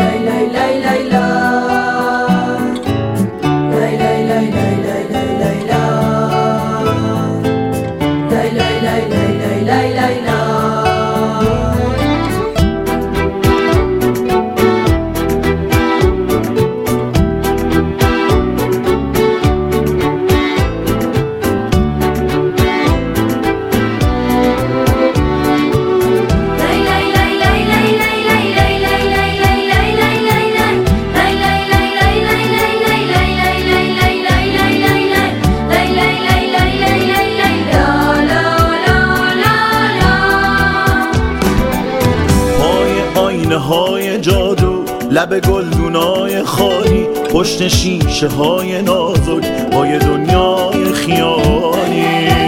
های جادو، لب گلدونای خالی، پشت شیشه های نازک با یه دنیای خیالی.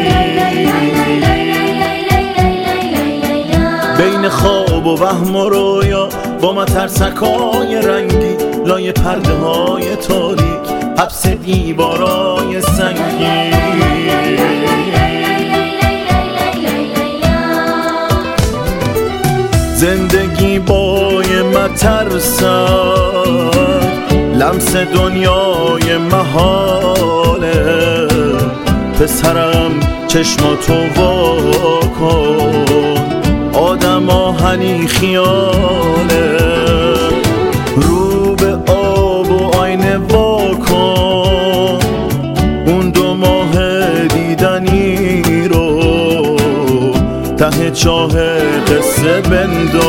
بین خواب و وهم و رویا با مترسکای رنگی، لای پرده های تاریک، حبس دیوارای سنگی. زندگی با یه مترسک، لمس دنیای محاله. پسرم چشماتو وا کن، آدم آهنی خیاله. رو به آب و آینه وا کن، اون 2 ماه دیدنی رو ته چاه قصه بنداز.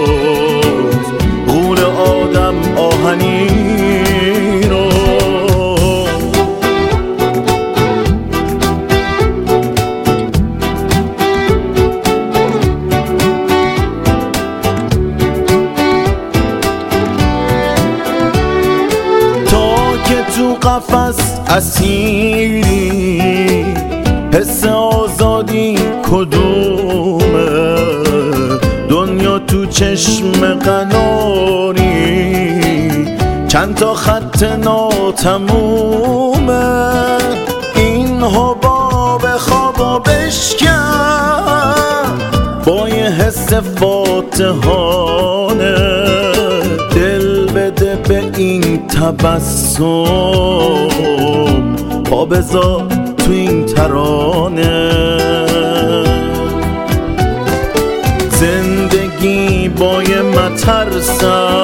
غول آدم آهنی رو. تا که تو قفس اسیری، حس آزادی کدومه؟ دنیا تو چشم قناری، چند تا خط ناتمومه. این حباب خوابا بشکن با یه حس فاتحانه. دل بده به این تبسم، پا بذار تو این ترانه. زندگی با یه مترسک،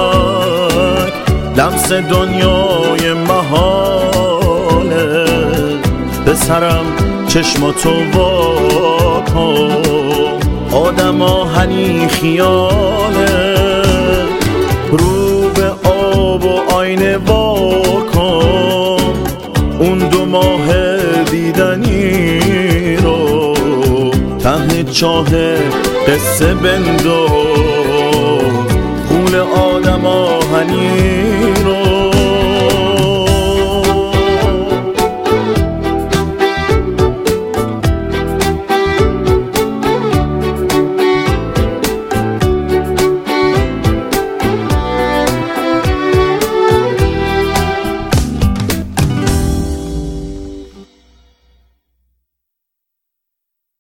لمس دنیای محاله. پسرم چشماتو وا کن، آدم آهنی خیاله. رو به آب و آینه وا کن، اون 2 ماه دیدنی رو ته چاه قصه بنداز. غول آدم آهنی